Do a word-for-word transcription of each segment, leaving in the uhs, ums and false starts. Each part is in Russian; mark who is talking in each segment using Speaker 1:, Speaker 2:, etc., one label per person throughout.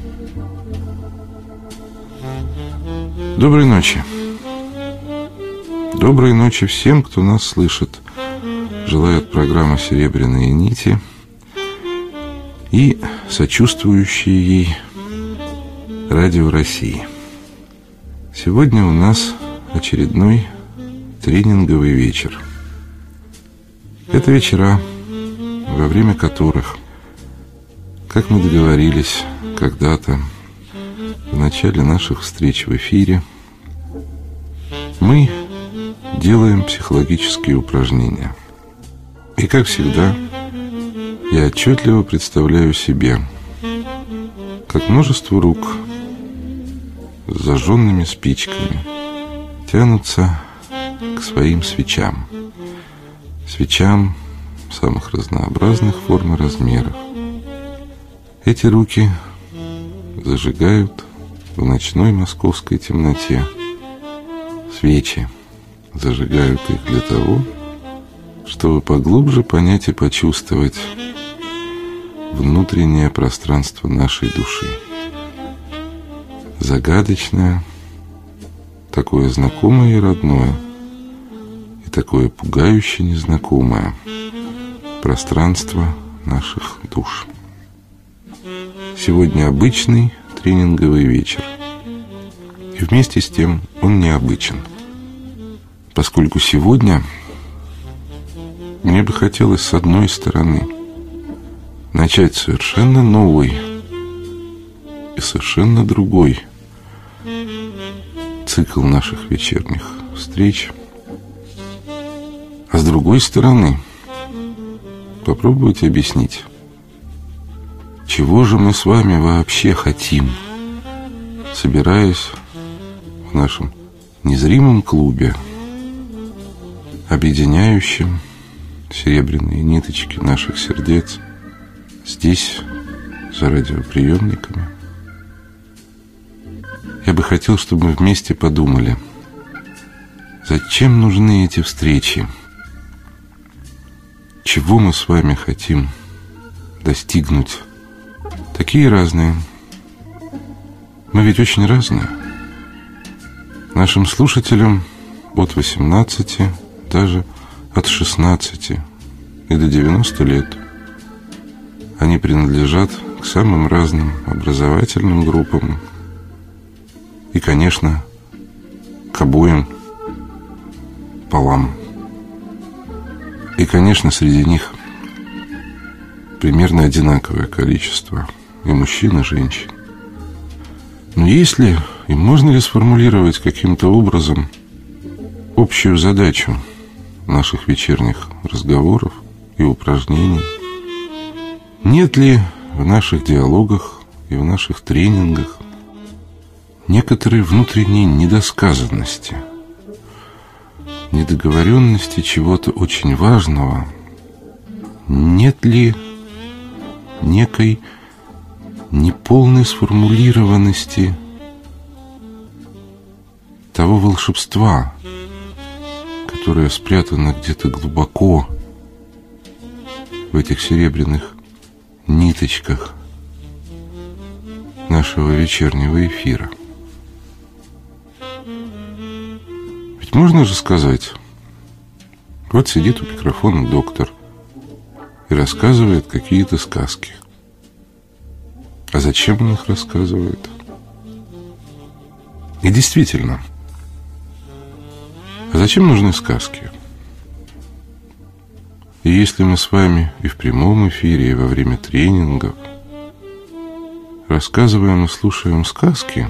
Speaker 1: Доброй ночи. Доброй ночи всем, кто нас слышит. Желает программа «Серебряные нити» и сочувствующие ей Радио России. Сегодня у нас очередной тренинговый вечер. Это вечера, во время которых, как мы договорились когда-то в начале наших встреч в эфире, мы делаем психологические упражнения. И, как всегда, я отчетливо представляю себе, как множество рук с зажженными спичками тянутся к своим свечам. Свечам самых разнообразных форм и размеров. Эти руки зажигают в ночной московской темноте свечи. Зажигают их для того, чтобы поглубже понять и почувствовать внутреннее пространство нашей души. Загадочное, такое знакомое и родное, и такое пугающе незнакомое пространство наших душ. Сегодня обычный тренинговый вечер. И вместе с тем он необычен. Поскольку сегодня мне бы хотелось с одной стороны начать совершенно новый и совершенно другой цикл наших вечерних встреч, а с другой стороны попробовать объяснить, чего же мы с вами вообще хотим, собираясь в нашем незримом клубе, объединяющем серебряные ниточки наших сердец здесь, за радиоприемниками. Я бы хотел, чтобы мы вместе подумали, зачем нужны эти встречи, чего мы с вами хотим достигнуть. Такие разные. Мы ведь очень разные. Нашим слушателям от восемнадцати, даже от шестнадцати и до девяноста лет. Они принадлежат к самым разным образовательным группам и, конечно, к обоим полам. И, конечно, среди них примерно одинаковое количество и мужчин, и женщин. Но есть ли и можно ли сформулировать каким-то образом общую задачу наших вечерних разговоров и упражнений? Нет ли в наших диалогах и в наших тренингах некоторой внутренней недосказанности, недоговоренности чего-то очень важного? Нет ли некой неполной сформулированности того волшебства, которое спрятано где-то глубоко в этих серебряных ниточках нашего вечернего эфира? Ведь можно же сказать, вот сидит у микрофона доктор и рассказывает какие-то сказки. А зачем он их рассказывает? И действительно, а зачем нужны сказки? И если мы с вами и в прямом эфире, и во время тренингов рассказываем и слушаем сказки,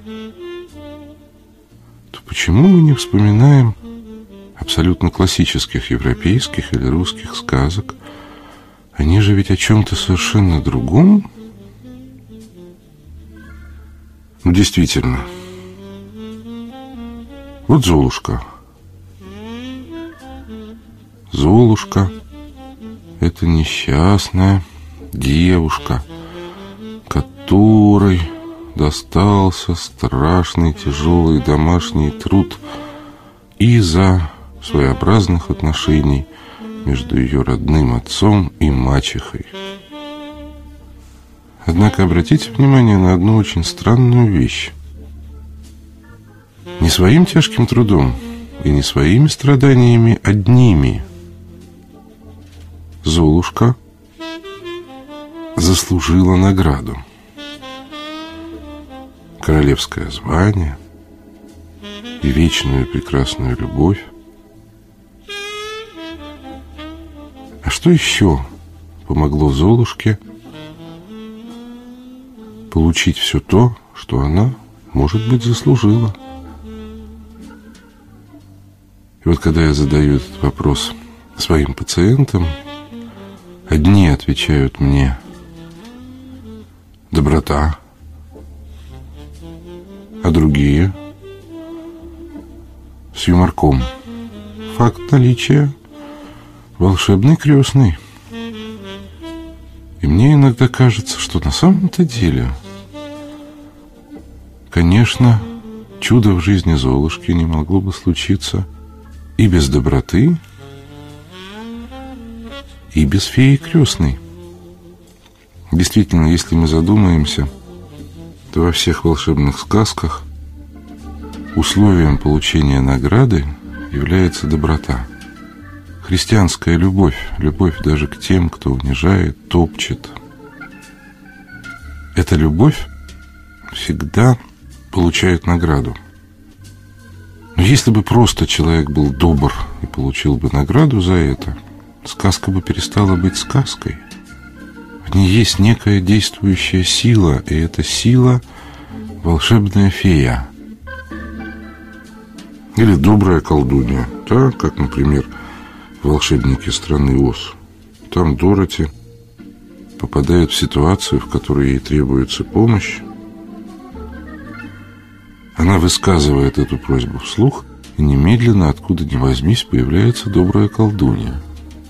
Speaker 1: то почему мы не вспоминаем абсолютно классических европейских или русских сказок? Они же ведь о чем-то совершенно другом. Ну, действительно. Вот Золушка. Золушка — это несчастная девушка, которой достался страшный тяжелый домашний труд из-за своеобразных отношений между ее родным отцом и мачехой. Однако обратите внимание на одну очень странную вещь. Не своим тяжким трудом и не своими страданиями одними Золушка заслужила награду. Королевское звание и вечную прекрасную любовь. А что еще помогло Золушке получить все то, что она, может быть, заслужила? И вот когда я задаю этот вопрос своим пациентам, одни отвечают мне: доброта, а другие с юморком: факт наличия волшебной крестной. И мне иногда кажется, что на самом-то деле, конечно, чудо в жизни Золушки не могло бы случиться и без доброты, и без феи крестной. Действительно, если мы задумаемся, то во всех волшебных сказках условием получения награды является доброта. Христианская любовь, любовь даже к тем, кто унижает, топчет. Эта любовь всегда получает награду. Но если бы просто человек был добр и получил бы награду за это, сказка бы перестала быть сказкой. В ней есть некая действующая сила, и эта сила — волшебная фея. Или добрая колдунья, да, как, например, волшебники страны Оз. Там Дороти попадает в ситуацию, в которой ей требуется помощь. Она высказывает эту просьбу вслух, и немедленно, откуда ни возьмись, появляется добрая колдунья.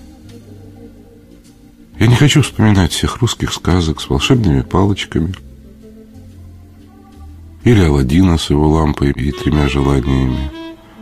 Speaker 1: Я не хочу вспоминать всех русских сказок с волшебными палочками, или Аладдина с его лампой и тремя желаниями.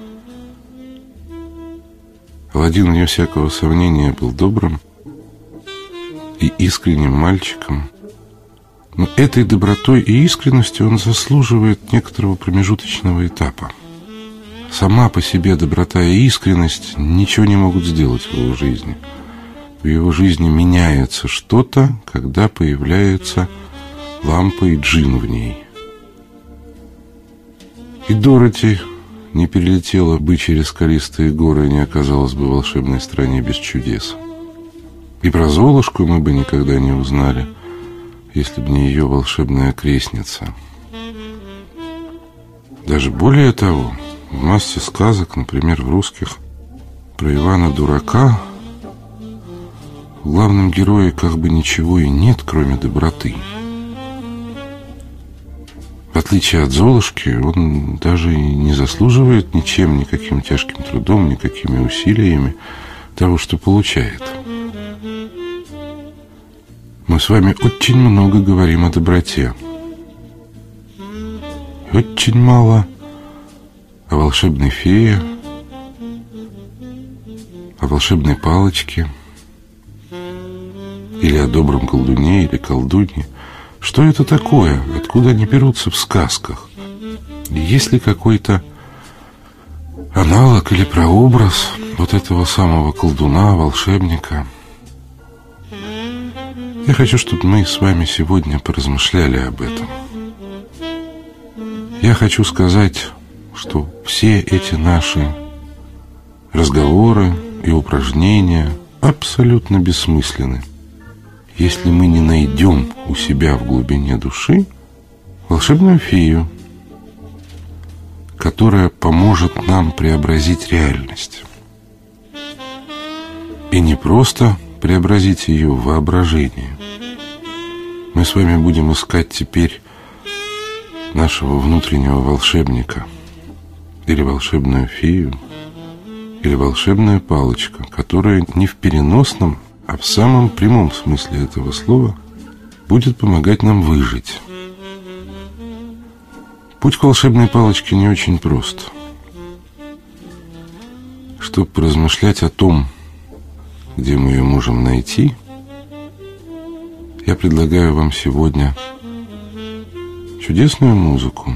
Speaker 1: Аладдин, вне всякого сомнения, был добрым и искренним мальчиком, но этой добротой и искренностью он заслуживает некоторого промежуточного этапа. Сама по себе доброта и искренность ничего не могут сделать в его жизни. В его жизни меняется что-то, когда появляется лампа и джин в ней. И Дороти не перелетела бы через скалистые горы и не оказалась бы в волшебной стране без чудес. И про Золушку мы бы никогда не узнали, если бы не ее волшебная крестница. Даже более того, в массе сказок, например, в русских, про Ивана Дурака, в главном герое как бы ничего и нет, кроме доброты. В отличие от Золушки, он даже и не заслуживает ничем, никаким тяжким трудом, никакими усилиями того, что получает. Мы с вами очень много говорим о доброте. Очень мало о волшебной фее, о волшебной палочке, или о добром колдуне или колдунье. Что это такое? Откуда они берутся в сказках? Есть ли какой-то аналог или прообраз вот этого самого колдуна, волшебника? Я хочу, чтобы мы с вами сегодня поразмышляли об этом. Я хочу сказать, что все эти наши разговоры и упражнения абсолютно бессмысленны, если мы не найдем у себя в глубине души волшебную фею, которая поможет нам преобразить реальность. И не просто преобразить ее в воображение. Мы с вами будем искать теперь нашего внутреннего волшебника, или волшебную фею, или волшебную палочку, которая не в переносном, а в самом прямом смысле этого слова будет помогать нам выжить. Путь к волшебной палочке не очень прост. Чтобы поразмышлять о том, где мы ее можем найти, я предлагаю вам сегодня чудесную музыку.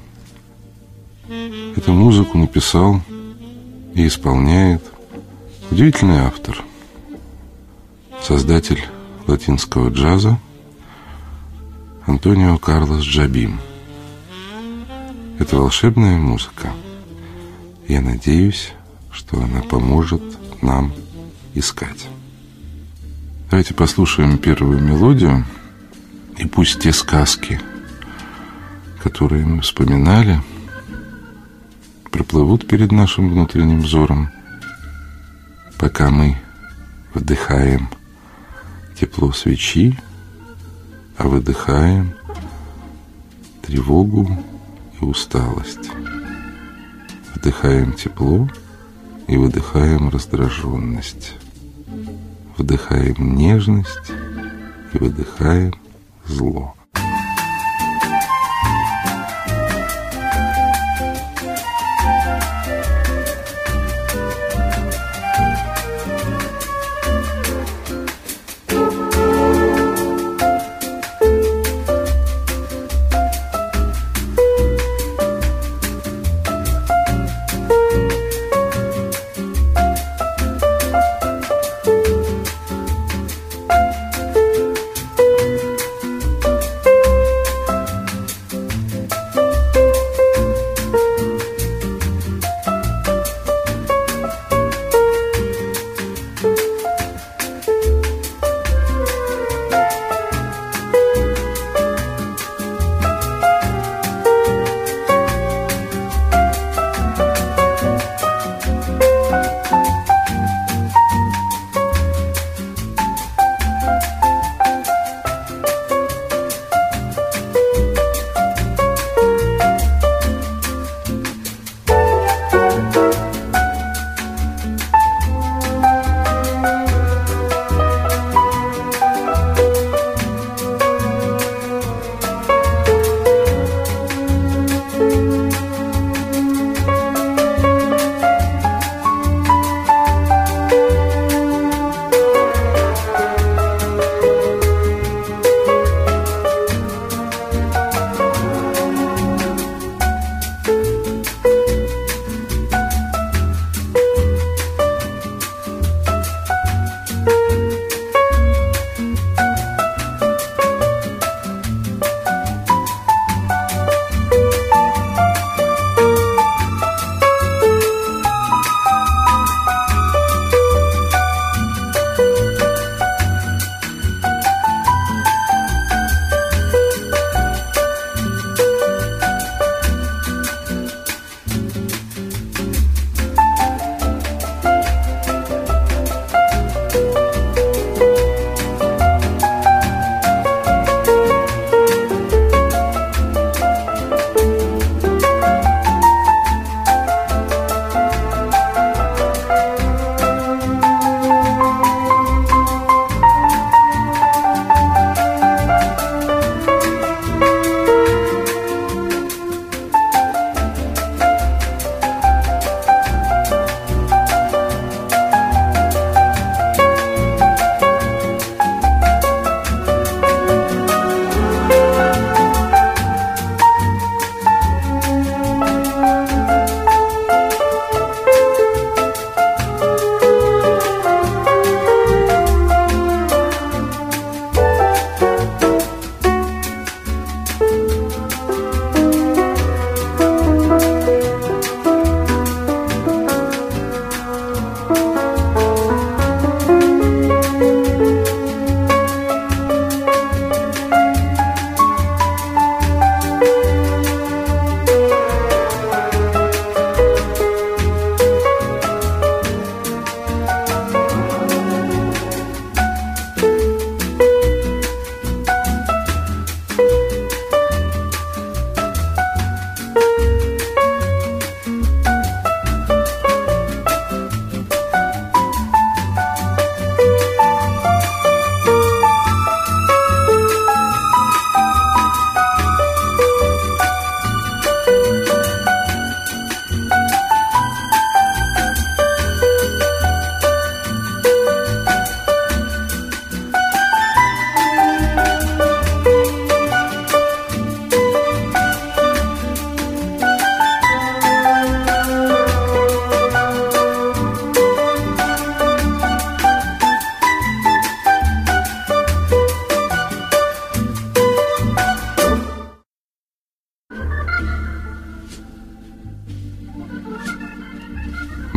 Speaker 1: Эту музыку написал и исполняет удивительный автор, создатель латинского джаза Антонио Карлос Джобим. Это волшебная музыка. Я надеюсь, что она поможет нам искать. Давайте послушаем первую мелодию, и пусть те сказки, которые мы вспоминали, проплывут перед нашим внутренним взором, пока мы вдыхаем тепло свечи, а выдыхаем тревогу и усталость. Вдыхаем тепло и выдыхаем раздраженность. Вдыхаем нежность и выдыхаем зло.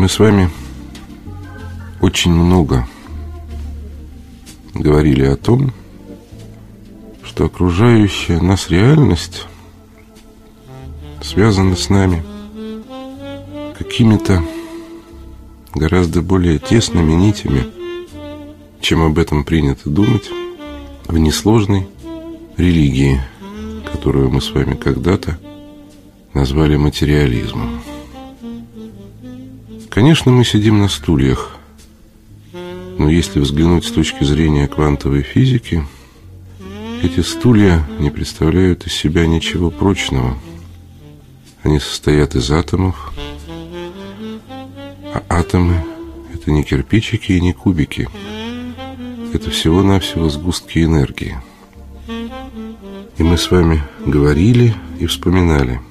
Speaker 1: Мы с вами очень много говорили о том, что окружающая нас реальность связана с нами какими-то гораздо более тесными нитями, чем об этом принято думать, в несложной религии, которую мы с вами когда-то назвали материализмом. Конечно, мы сидим на стульях, но если взглянуть с точки зрения квантовой физики, эти стулья не представляют из себя ничего прочного. Они состоят из атомов, а атомы — это не кирпичики и не кубики. Это всего-навсего сгустки энергии. И мы с вами говорили и вспоминали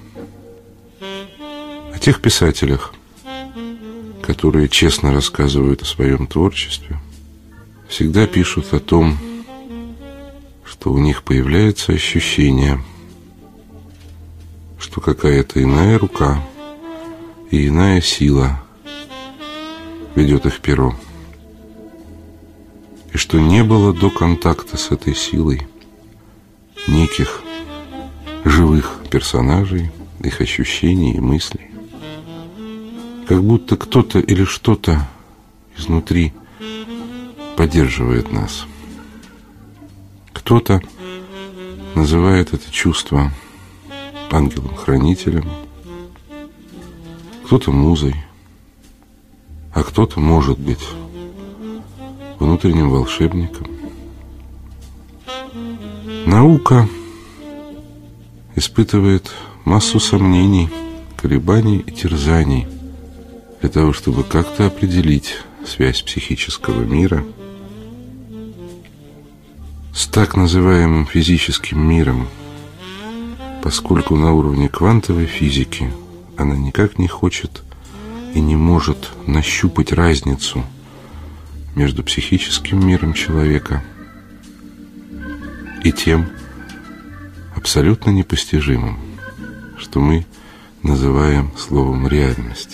Speaker 1: о тех писателях, которые честно рассказывают о своем творчестве, всегда пишут о том, что у них появляется ощущение, что какая-то иная рука и иная сила ведет их перо, и что не было до контакта с этой силой неких живых персонажей, их ощущений и мыслей. Как будто кто-то или что-то изнутри поддерживает нас. Кто-то называет это чувство ангелом-хранителем, кто-то музой, а кто-то, может быть, внутренним волшебником. Наука испытывает массу сомнений, колебаний и терзаний для того, чтобы как-то определить связь психического мира с так называемым физическим миром, поскольку на уровне квантовой физики она никак не хочет и не может нащупать разницу между психическим миром человека и тем абсолютно непостижимым, что мы называем словом «реальность».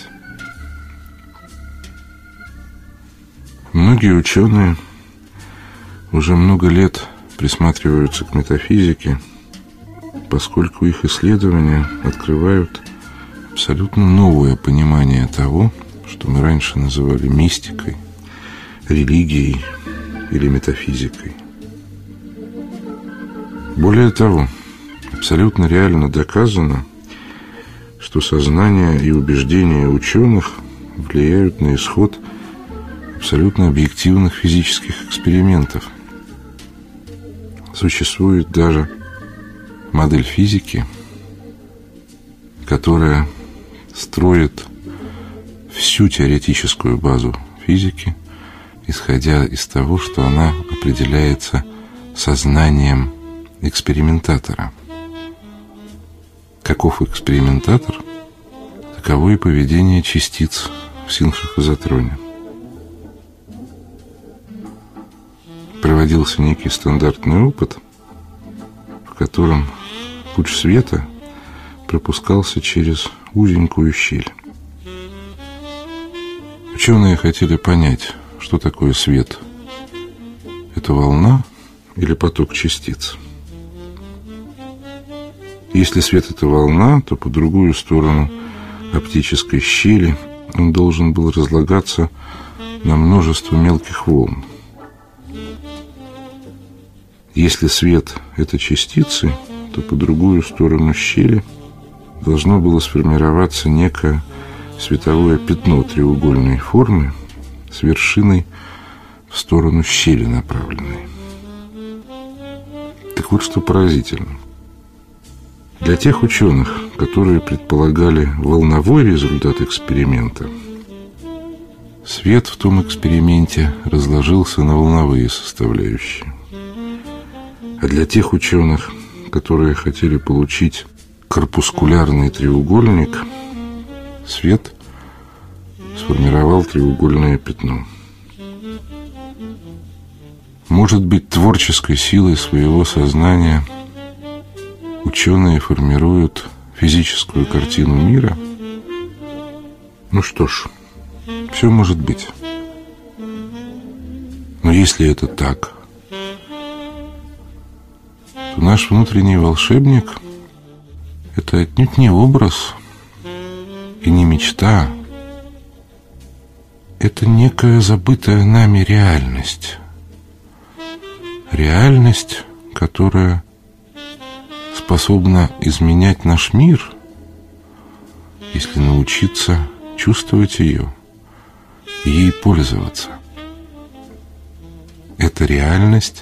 Speaker 1: Многие ученые уже много лет присматриваются к метафизике, поскольку их исследования открывают абсолютно новое понимание того, что мы раньше называли мистикой, религией или метафизикой. Более того, абсолютно реально доказано, что сознание и убеждения ученых влияют на исход абсолютно объективных физических экспериментов. Существует даже модель физики, которая строит всю теоретическую базу физики, исходя из того, что она определяется сознанием экспериментатора. Каков экспериментатор, таково и поведение частиц в синхрохозотроне. Проводился некий стандартный опыт, в котором луч света пропускался через узенькую щель. Ученые хотели понять, что такое свет. Это волна или поток частиц? Если свет — это волна, то по другую сторону оптической щели он должен был разлагаться на множество мелких волн. Если свет — это частицы, то по другую сторону щели должно было сформироваться некое световое пятно треугольной формы с вершиной в сторону щели направленной. Так вот, что поразительно. Для тех ученых, которые предполагали волновой результат эксперимента, свет в том эксперименте разложился на волновые составляющие. А для тех ученых, которые хотели получить корпускулярный треугольник, свет сформировал треугольное пятно. Может быть, творческой силой своего сознания ученые формируют физическую картину мира? Ну что ж, Все может быть. Но если это так, то наш внутренний волшебник — это отнюдь не образ и не мечта. Это некая забытая нами реальность. Реальность, которая способна изменять наш мир, если научиться чувствовать ее и ей пользоваться. Эта реальность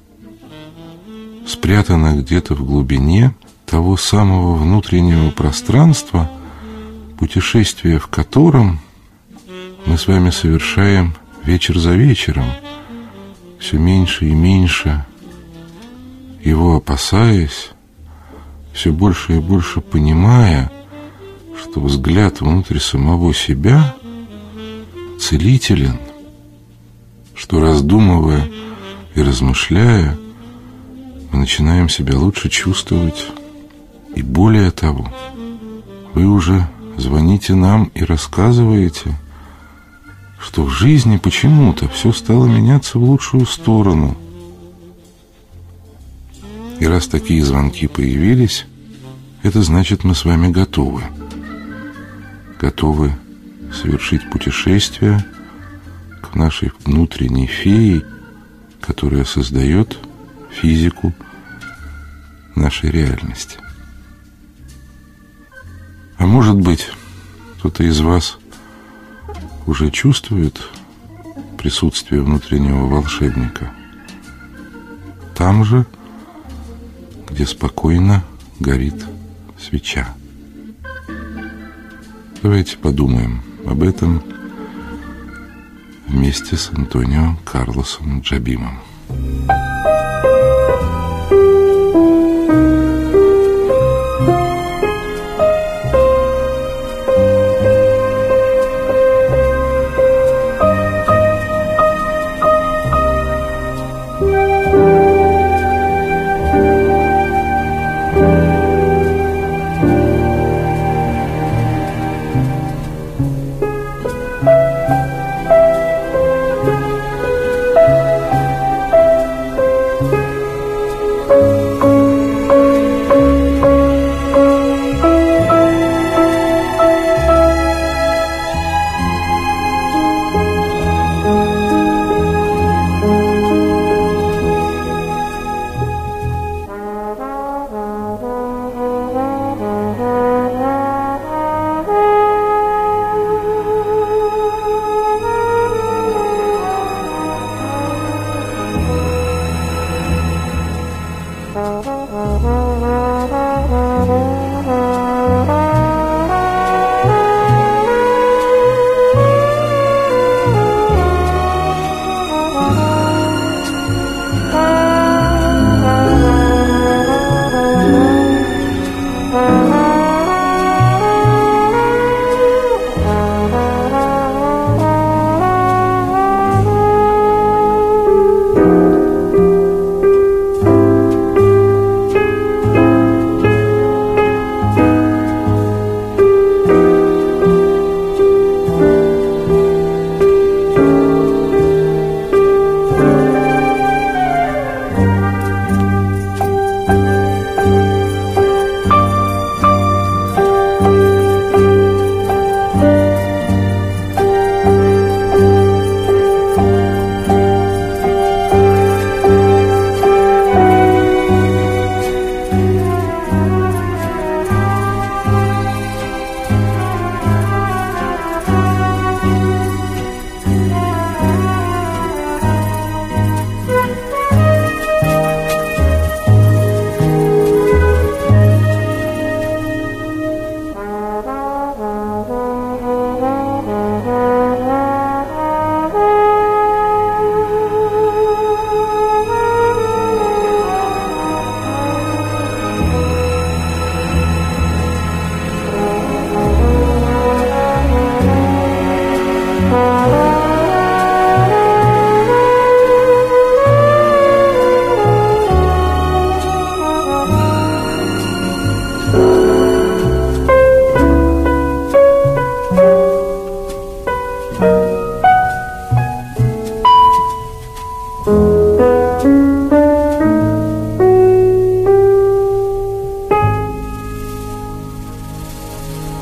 Speaker 1: спрятана где-то в глубине того самого внутреннего пространства, путешествие в котором мы с вами совершаем вечер за вечером, все меньше и меньше его опасаясь, все больше и больше понимая, что взгляд внутрь самого себя целителен, что, раздумывая и размышляя, мы начинаем себя лучше чувствовать. И более того, вы уже звоните нам и рассказываете, что в жизни почему-то все стало меняться в лучшую сторону. И раз такие звонки появились, это значит, мы с вами готовы. Готовы совершить путешествие к нашей внутренней фее, которая создает физику нашей реальности. А может быть, кто-то из вас уже чувствует присутствие внутреннего волшебника там же, где спокойно горит свеча. Давайте подумаем об этом вместе с Антонио Карлосом Джобимом.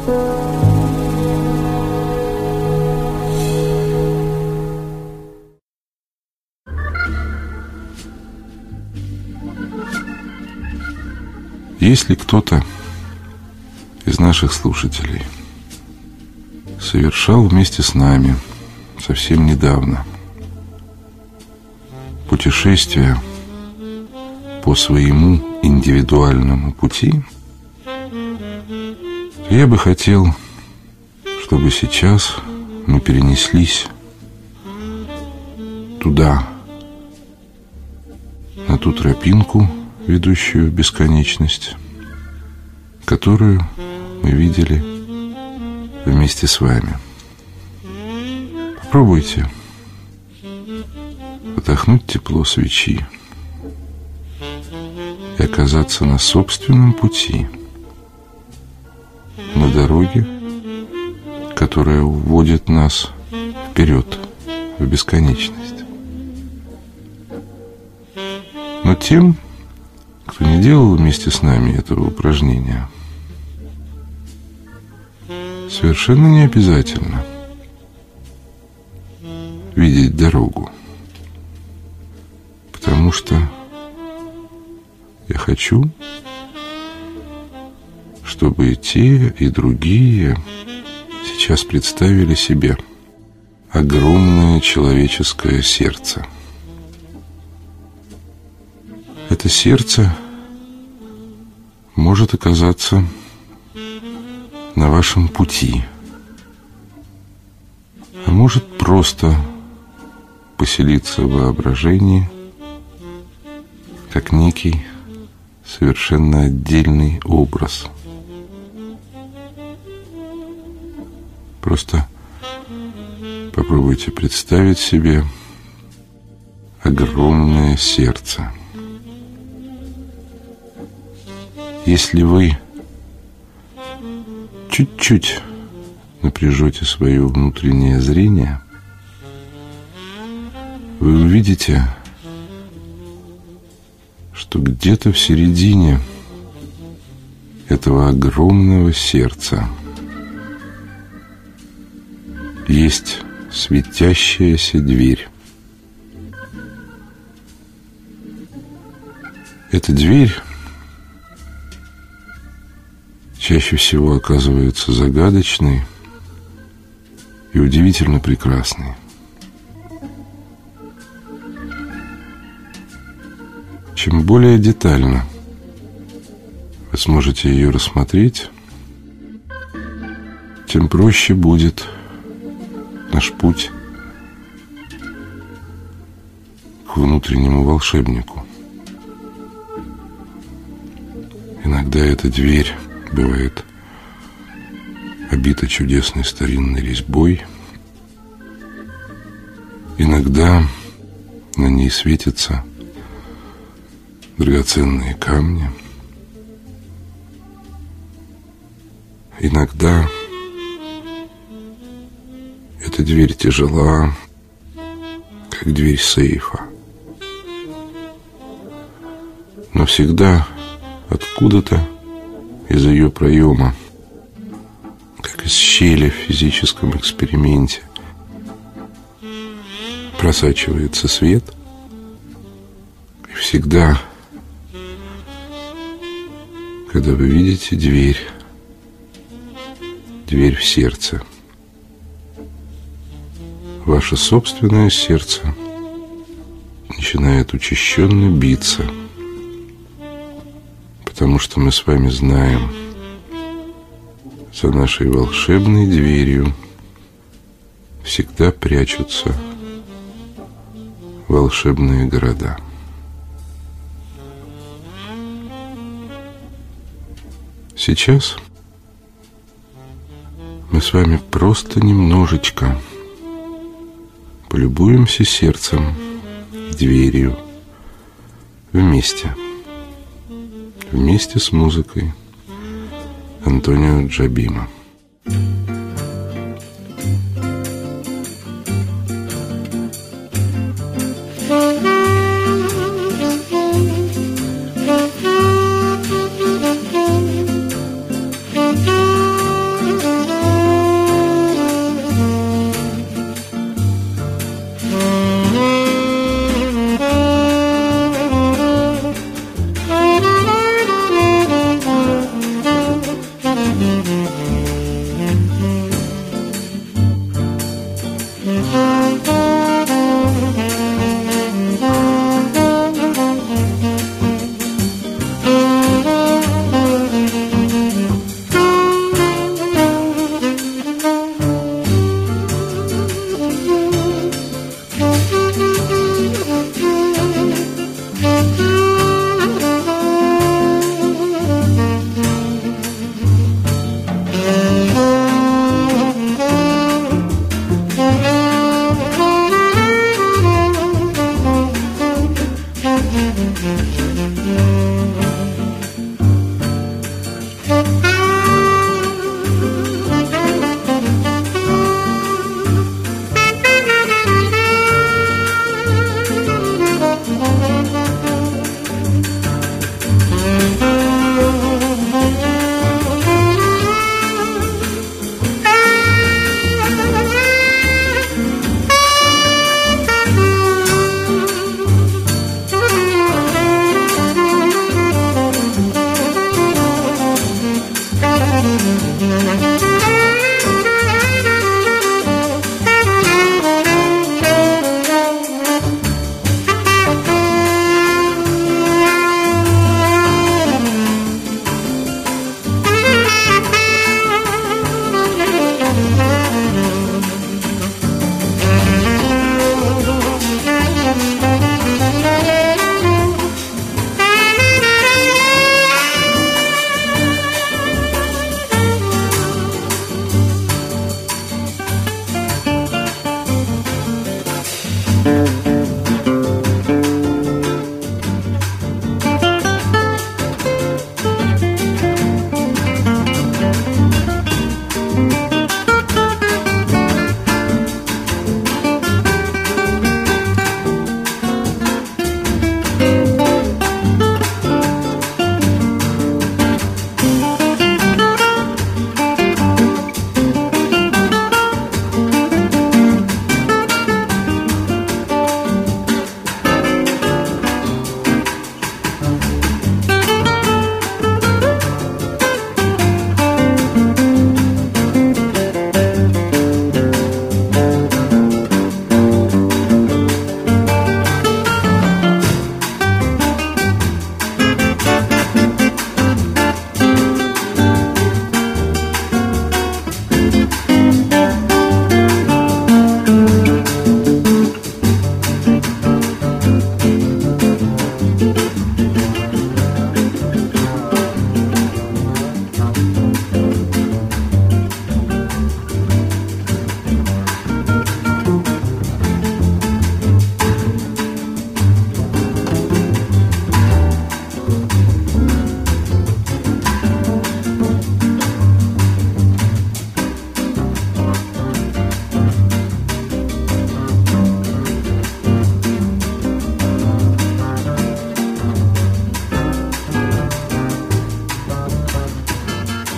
Speaker 1: Если кто-то из наших слушателей совершал вместе с нами совсем недавно путешествие по своему индивидуальному пути, то я бы хотел, чтобы сейчас мы перенеслись туда, на ту тропинку, ведущую в бесконечность, которую мы видели вместе с вами. Попробуйте вдохнуть тепло свечи и оказаться на собственном пути, на дороге, которая уводит нас вперед, в бесконечность. Но тем, кто не делал вместе с нами этого упражнения, совершенно не обязательно видеть дорогу, потому что я хочу, чтобы и те, и другие сейчас представили себе огромное человеческое сердце. Это сердце может оказаться на вашем пути, а может просто поселиться в воображении как некий совершенно отдельный образ. Просто попробуйте представить себе огромное сердце. Если вы чуть-чуть напряжете свое внутреннее зрение, вы увидите, что где-то в середине этого огромного сердца есть светящаяся дверь. Эта дверь чаще всего оказывается загадочной и удивительно прекрасной. Чем более детально вы сможете ее рассмотреть, тем проще будет наш путь к внутреннему волшебнику. Иногда эта дверь бывает обита чудесной старинной резьбой. Иногда на ней светятся драгоценные камни. Иногда эта дверь тяжела, как дверь сейфа. Но всегда откуда-то из ее проема, как из щели в физическом эксперименте, просачивается свет, и всегда, когда вы видите дверь, дверь в сердце, ваше собственное сердце начинает учащенно биться, потому что мы с вами знаем, за нашей волшебной дверью всегда прячутся волшебные города. Сейчас мы с вами просто немножечко полюбуемся сердцем, дверью, вместе. Вместе с музыкой Антонио Джобима.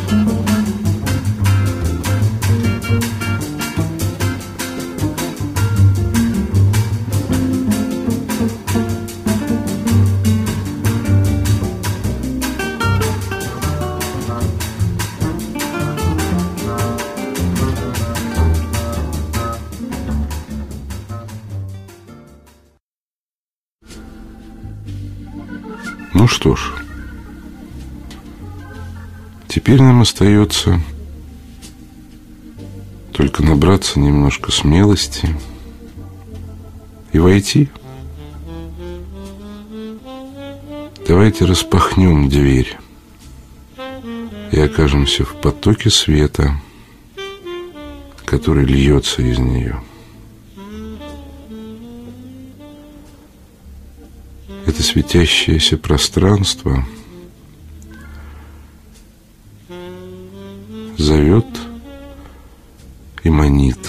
Speaker 1: Ну что ж, теперь нам остается только набраться немножко смелости и войти. Давайте распахнем дверь и окажемся в потоке света, который льется из нее. Это светящееся пространство зовет и манит.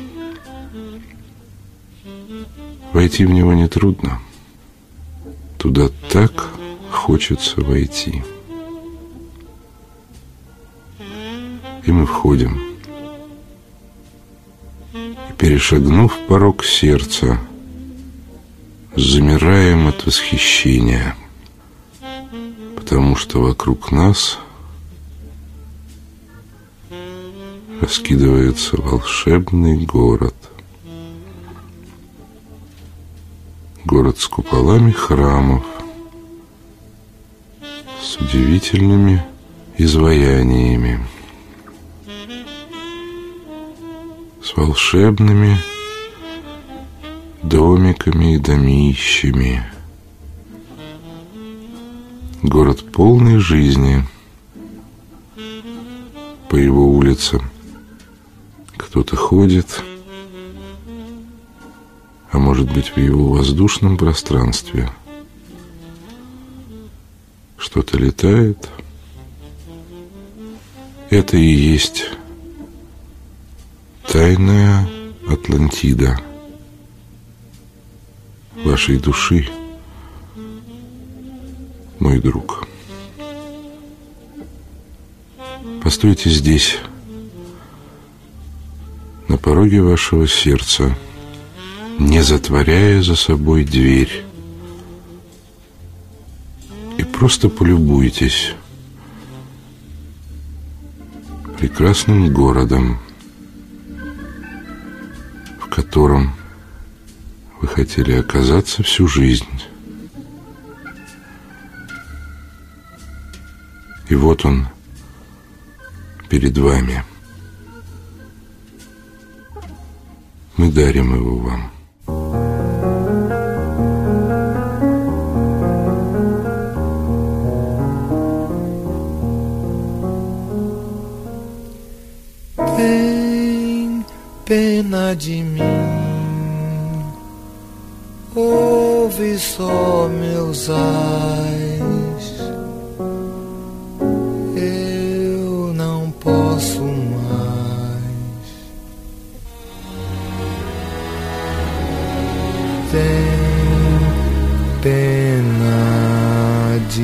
Speaker 1: Войти в него нетрудно. Туда так хочется войти. И мы входим. И, перешагнув порог сердца, замираем от восхищения, потому что вокруг нас раскидывается волшебный город. Город с куполами храмов, с удивительными изваяниями, с волшебными домиками и домищами. Город полной жизни. По его улицам кто-то ходит, а может быть, в его воздушном пространстве что-то летает. Это и есть тайная Атлантида вашей души, мой друг. Постойте здесь, на пороге вашего сердца, не затворяя за собой дверь, и просто полюбуйтесь прекрасным городом, в котором вы хотели оказаться всю жизнь. И вот он перед вами. Мы дарим его вам.
Speaker 2: Tem pena de mim, ouve só meus ais, eu não posso mais. Tem pena de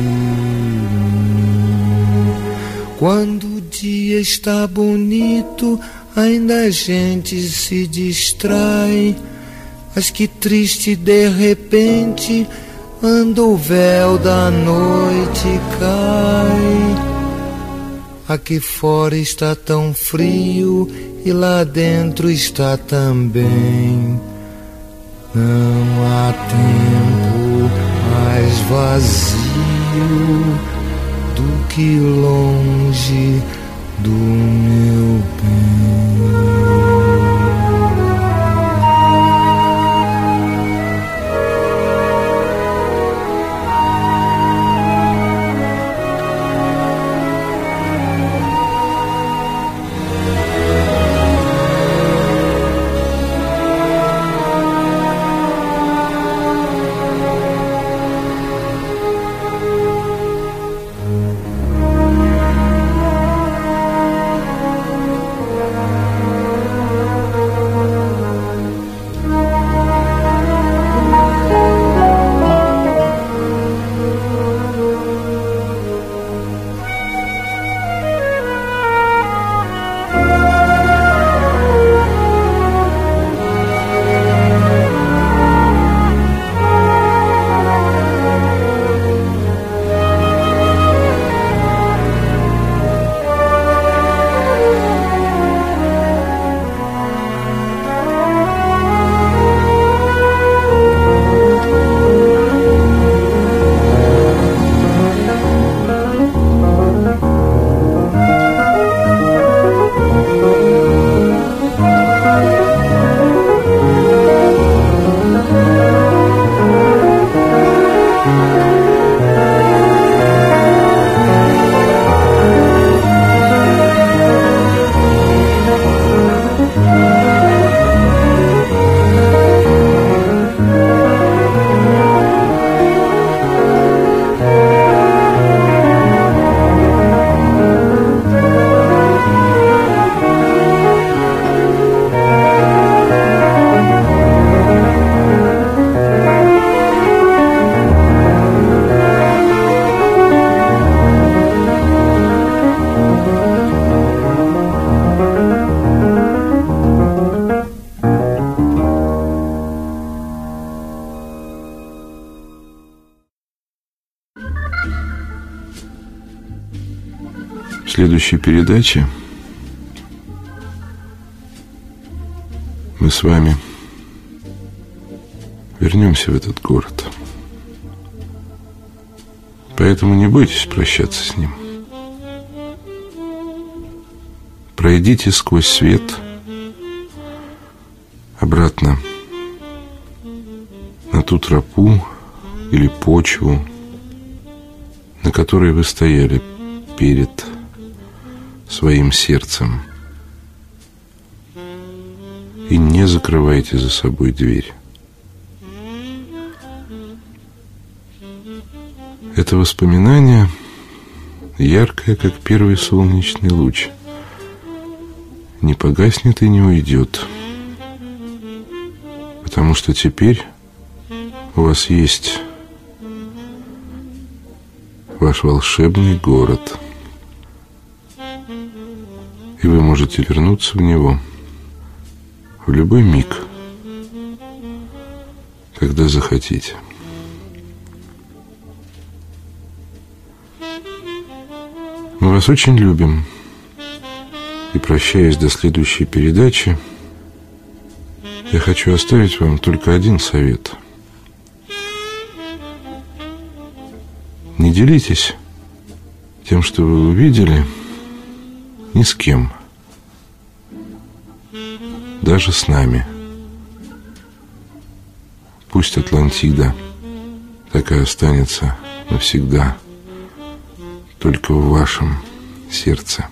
Speaker 2: mim. Quando o dia está bonito, ainda a gente se distrai. Mas que triste de repente, quando o véu da noite cai. Aqui fora está tão frio e lá dentro está também. Não há tempo mais vazio do que longe do meu bem.
Speaker 1: следующей передаче мы с вами вернемся в этот город. Поэтому не бойтесь прощаться с ним. Пройдите сквозь свет обратно на ту тропу или почву, на которой вы стояли перед своим сердцем. И не закрывайте за собой дверь. Это воспоминание яркое, как первый солнечный луч. Не погаснет и не уйдет. Потому что теперь у вас есть ваш волшебный город. И вы можете вернуться в него в любой миг, когда захотите. Мы вас очень любим. И, прощаясь до следующей передачи, я хочу оставить вам только один совет. Не делитесь тем, что вы увидели, ни с кем. Даже с нами. Пусть Атлантида так и останется навсегда только в вашем сердце.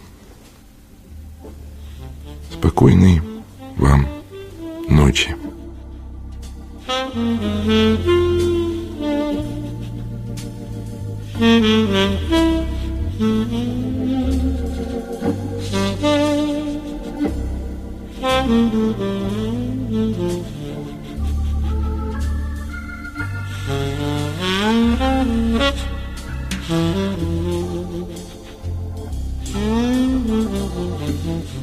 Speaker 1: Спокойной вам ночи.
Speaker 2: Mm-hmm.